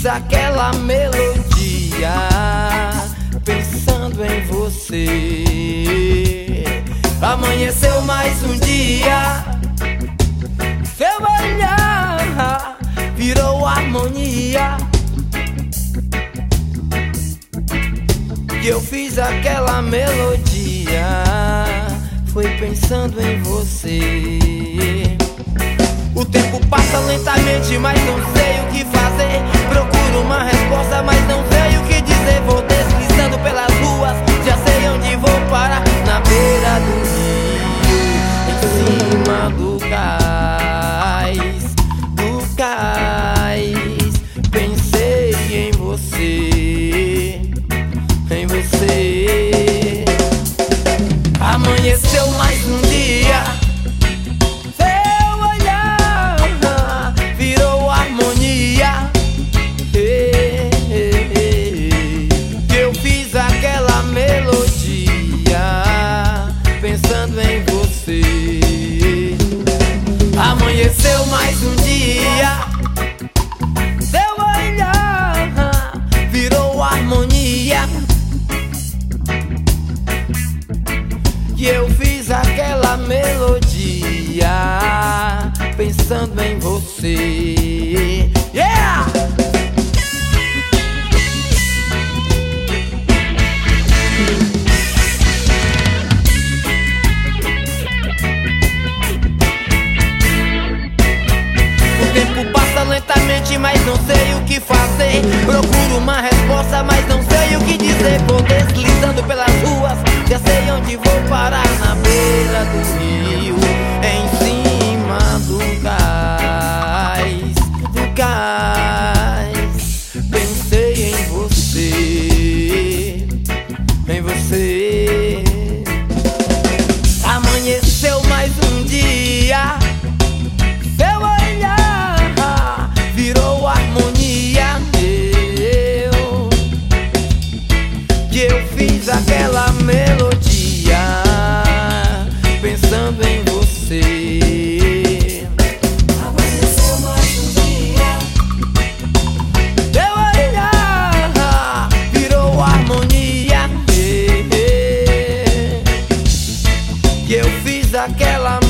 fiz aquela melodia pensando em você. Amanheceu mais um dia, seu olhar virou harmonia. Que eu fiz aquela melodia foi pensando em você. O tempo passa lentamente, mas não sei o que fazer. Procuro uma resposta, mas não sei o que dizer. Vou deslizando pelas ruas, já sei onde vou parar. Na beira do rio, em cima do cais, pensei em você, em você. Amanheceu mais um dia, pensando em você. Amanheceu mais um dia, seu olhar virou harmonia. Que eu fiz aquela melodia pensando em você. Yeah! Lentamente, mas não sei o que fazer. Procuro uma resposta, mas não sei o que dizer. Vou deslizando pelas ruas, já sei onde vou parar. Na beira do rio, em cima do cais, pensei em você, em você. Amanheceu mais um dia, seu olhar virou harmonia. Que eu fiz aquela melodia pensando em você. Amanheceu mais um dia, seu olhar virou harmonia. Que eu fiz aquela